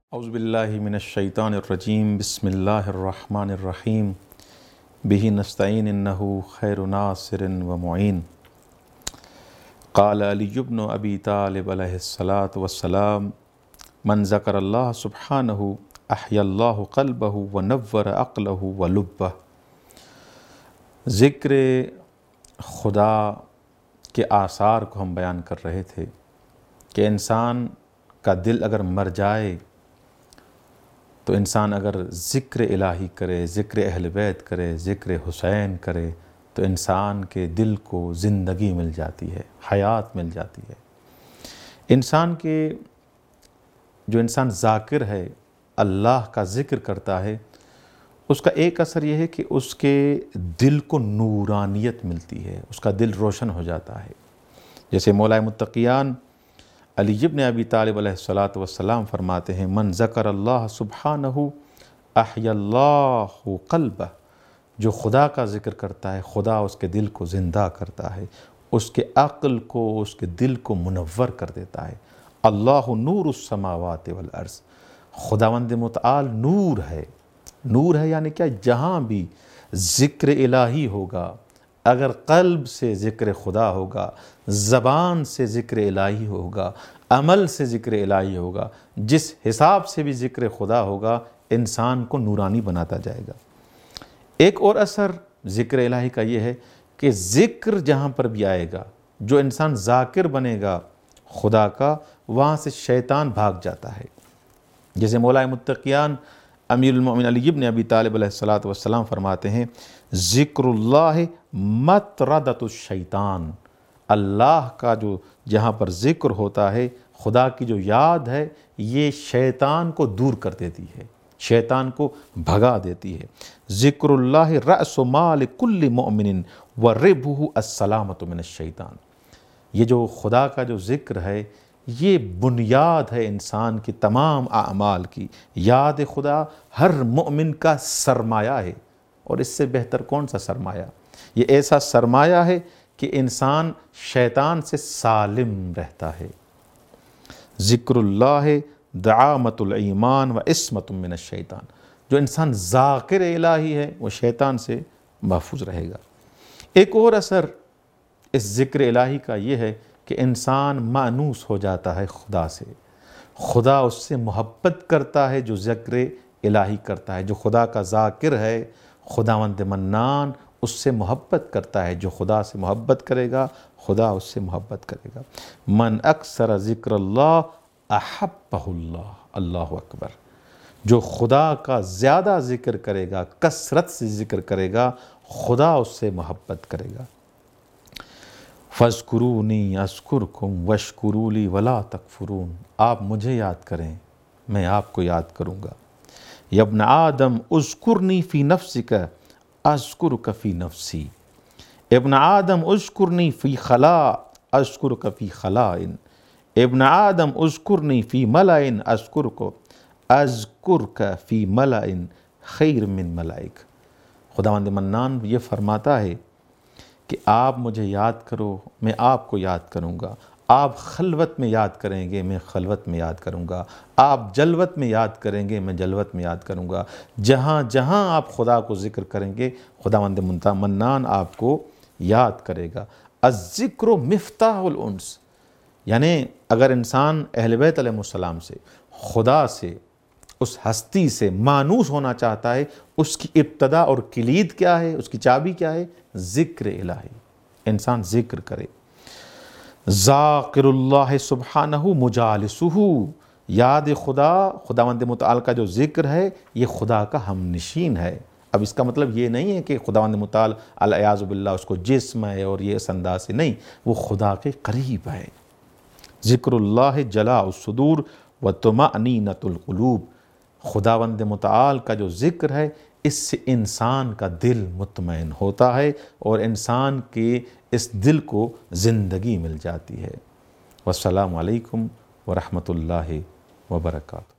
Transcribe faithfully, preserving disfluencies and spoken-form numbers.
اعوذ باللہ من الشیطان الرجیم بسم اللہ الرحمن الرحیم بہ نستعین انہ خیر ناصر و معین۔ قال علی بن ابی طالب علیہ الصلاۃ والسلام من ذکر اللہ سبحانہ احیا اللہ قلبہ ونور عقلہ ولبہ۔ ذکر خدا کے آثار کو ہم بیان کر رہے تھے کہ انسان کا دل اگر مر جائے تو انسان اگر ذکر الہی کرے، ذکر اہل بیت کرے، ذکر حسین کرے تو انسان کے دل کو زندگی مل جاتی ہے، حیات مل جاتی ہے۔ انسان کے جو انسان ذاکر ہے، اللہ کا ذکر کرتا ہے، اس کا ایک اثر یہ ہے کہ اس کے دل کو نورانیت ملتی ہے، اس کا دل روشن ہو جاتا ہے۔ جیسے مولا متقیان علی بن ابی طالب علیہ الصلاۃ والسلام فرماتے ہیں من ذکر اللہ سبحانہ احیا اللہ قلبہ، جو خدا کا ذکر کرتا ہے خدا اس کے دل کو زندہ کرتا ہے، اس کے عقل کو، اس کے دل کو منور کر دیتا ہے۔ اللہ نور السماوات والارض، خداوند متعال نور ہے۔ نور ہے یعنی کیا؟ جہاں بھی ذکر الہی ہوگا، اگر قلب سے ذکر خدا ہوگا، زبان سے ذکر الہی ہوگا، عمل سے ذکر الہی ہوگا، جس حساب سے بھی ذکر خدا ہوگا انسان کو نورانی بناتا جائے گا۔ ایک اور اثر ذکر الہی کا یہ ہے کہ ذکر جہاں پر بھی آئے گا، جو انسان ذاکر بنے گا خدا کا، وہاں سے شیطان بھاگ جاتا ہے۔ جیسے مولا متقیان امیر المؤمنین علی بن ابی طالب علیہ الصلاۃ والسلام فرماتے ہیں ذکر اللہ مطردۃ الشیطان، اللہ کا جو جہاں پر ذکر ہوتا ہے، خدا کی جو یاد ہے، یہ شیطان کو دور کر دیتی ہے، شیطان کو بھگا دیتی ہے۔ ذکر اللہ رأس مال کل مؤمن وربہ السلامۃ من الشیطان، یہ جو خدا کا جو ذکر ہے یہ بنیاد ہے انسان کی تمام اعمال کی۔ یاد خدا ہر مومن کا سرمایہ ہے، اور اس سے بہتر کون سا سرمایہ؟ یہ ایسا سرمایہ ہے کہ انسان شیطان سے سالم رہتا ہے۔ ذکر اللہ دعامت الایمان و عصمت من الشیطان، جو انسان ذاکر الہی ہے وہ شیطان سے محفوظ رہے گا۔ ایک اور اثر اس ذکر الہی کا یہ ہے کہ انسان مانوس ہو جاتا ہے خدا سے، خدا اس سے محبت کرتا ہے جو ذکر الہی کرتا ہے۔ جو خدا کا ذاکر ہے، خداوند منان اس سے محبت کرتا ہے، جو خدا سے محبت کرے گا خدا اس سے محبت کرے گا۔ من اکثر ذکر اللہ احبہ اللہ، اللہ اکبر، جو خدا کا زیادہ ذکر کرے گا، کثرت سے ذکر کرے گا، خدا اس سے محبت کرے گا۔ فاذکرونی اذکرکم واشکروا لی ولا تکفرون، آپ مجھے یاد کریں میں آپ کو یاد کروں گا۔ یا ابن آدم اذکرنی فی نفسک اذکرک فی نفسی، ابن آدم اذکرنی فی خلا اذکرک فی خلاء، ابن آدم اذکرنی فی ملأ اذکرک اذکرک فی ملأ خیر من ملائک۔ خداوند منان یہ فرماتا ہے کہ آپ مجھے یاد کرو میں آپ کو یاد کروں گا، آپ خلوت میں یاد کریں گے میں خلوت میں یاد کروں گا، آپ جلوت میں یاد کریں گے میں جلوت میں یاد کروں گا۔ جہاں جہاں آپ خدا کو ذکر کریں گے خداوند منان آپ کو یاد کرے گا۔ الذکر مفتاح الانس، یعنی اگر انسان اہل بیت علیہ السلام سے، خدا سے، اس ہستی سے مانوس ہونا چاہتا ہے، اس کی ابتدا اور کلید کیا ہے، اس کی چابی کیا ہے؟ ذکر الہی۔ انسان ذکر کرے۔ ذاکر اللہ سبحانہ مجالسہ، یاد خدا، خداوند متعال کا جو ذکر ہے یہ خدا کا ہم نشین ہے۔ اب اس کا مطلب یہ نہیں ہے کہ خداوند متعال العیاذ باللہ اس کو جسم ہے اور یہ اس انداز سے نہیں، وہ خدا کے قریب ہے۔ ذکر اللہ جلاء الصدور وطمأنینۃ القلوب، خداوند متعال کا جو ذکر ہے اس سے انسان کا دل مطمئن ہوتا ہے اور انسان کے اس دل کو زندگی مل جاتی ہے۔ والسلام علیکم ورحمۃ اللہ وبرکاتہ۔